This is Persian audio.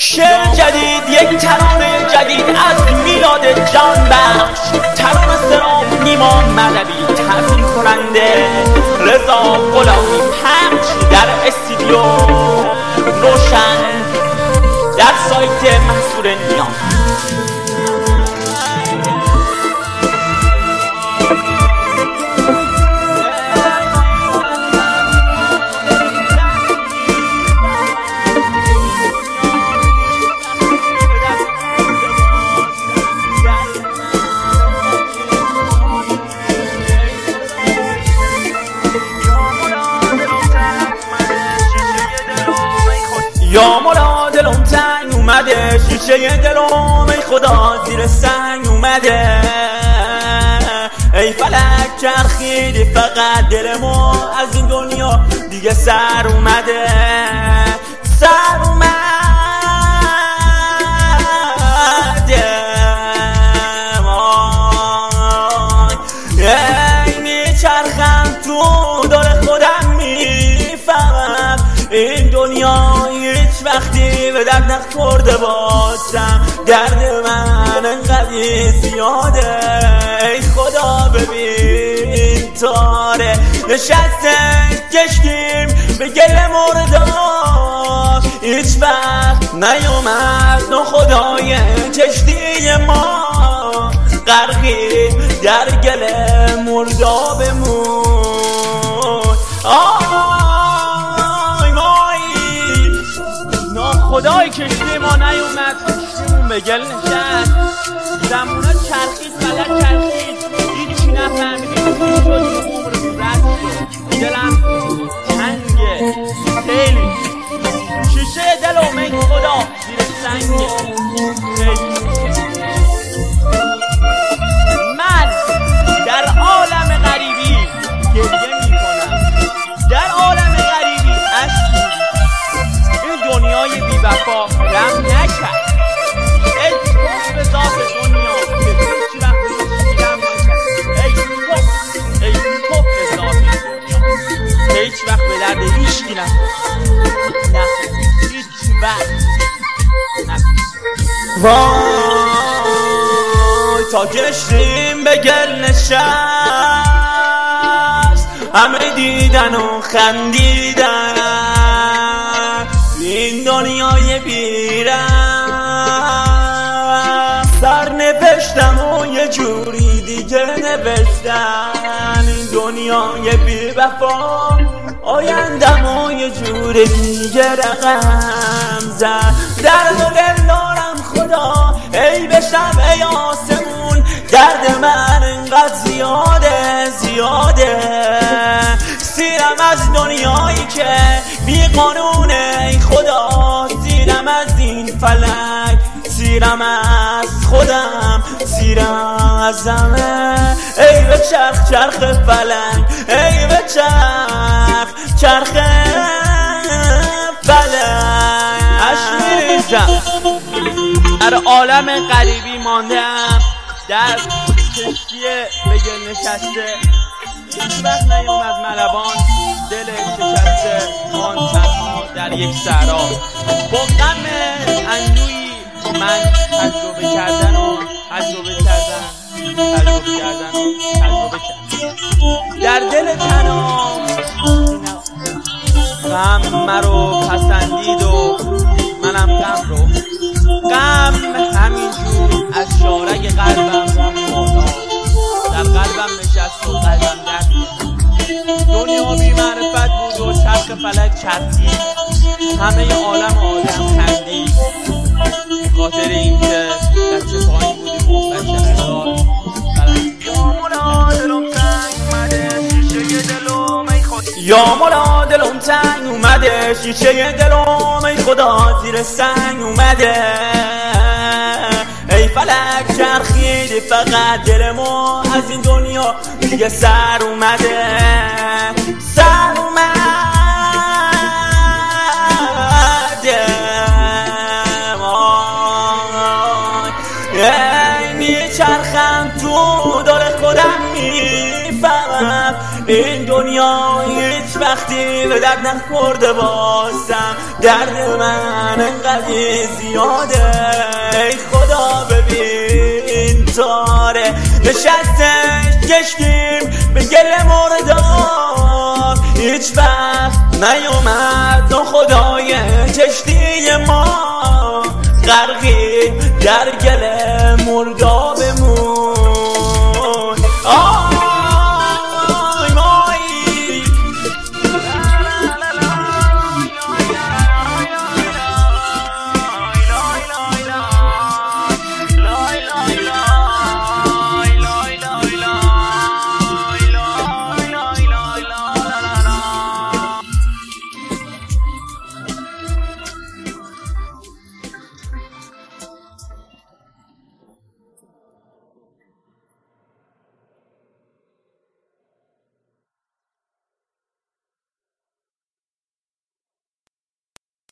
شعر جدید، یک ترانه جدید از میلاد جان بخش، ترانه سرام نیما مدوی، تنظیم کننده رضا غلامی، پخش در استودیو روشن در سایت محصول نیام. یا مولا دلم تنگ اومده، شیشه دلم ای خدا زیر سنگ اومده. ای فلک چرخیدی فقط دلمو از این دنیا دیگه سر اومده، سر اومده. ای میچرخم تو دور خودم میفهمم این دنیا هیچ وقتی به درد نخورده باشم، درد من انقدر زیاده. ای خدا ببین تاره نشسته کشتیم به گل مردار، هیچ وقت نیومد ناخدای کشتی ما، غرقید در گل مردابمون. خدای کشتی ما نیومد، کشتیمون به گل نشست، زمونا چرخید فلک چرخید، هیچی نفهمیدیم چی شد، عمر رد شد. دلم تنگه خیلی، شیشه دلم ای خدا زیر سنگه خیلی. من در عالم غریبی گریه میکنم، در عالم غریبی اشک، این دنیای بی وفا رم نکرد. ای توف به ذات دنیا که هیچ وقت رم نکرد. ای توف به ذات دنیا که هیچ وقت به درد هیچکی نخورد، هیچ وقت نخورد. وای تا کشتیم به گل نشست، همه دیدن و خندیدن این دنیای بیرم. سر نوشتم و یه جوری دیگه نوشتم، این دنیای بی وفا آیندم و یه جور دیگه رقم زد. درد و دل دارم خدا ای بشم ای آسمون، درد من اینقدر زیاده زیاده. سیرم از دنیایی که بی قانونه ای خدا، سیرم از این فلک، سیرم از خودم، سیرم از زمه. ای به چرخ چرخ فلک، ای به چرخ چرخ فلک. عشق میریزم، در عالم غریبی ماندم، در کشتی به گل نشسته، هیچ وقت نیومد ملبان دل شکسته، آن تنها در یک صحرا با غم اندویی من تجربه کردن در دل تنام غم مرا پسندید و منم غم رو، غم همینجور از شارگ قلبم رفت بالا، در قلبم نشست و قلبم درد. دنیا بی معرفت بود و چرخ فلک چرخید، همه عالم آدم خندید، خاطر اینکه بچه پایین بودیم و بچه هزار. یا مولا دلم تنگ اومده، شیشه دلم ای خدا زیر سنگ اومده. ای فلک چرخیدی فقط دلمو از این دنیا دیگه سر اومده، سر اومده. ای میچرخم تو دور خودم میفهمم این دنیا هیچ وقت وقتی به درد نخورده بازم درد من انقدر زیاده. ای خدا ببین تاره نشستش کشتیم به گل مردار، هیچ وقت نیومد ناخدای کشتی ما، غرقی در گل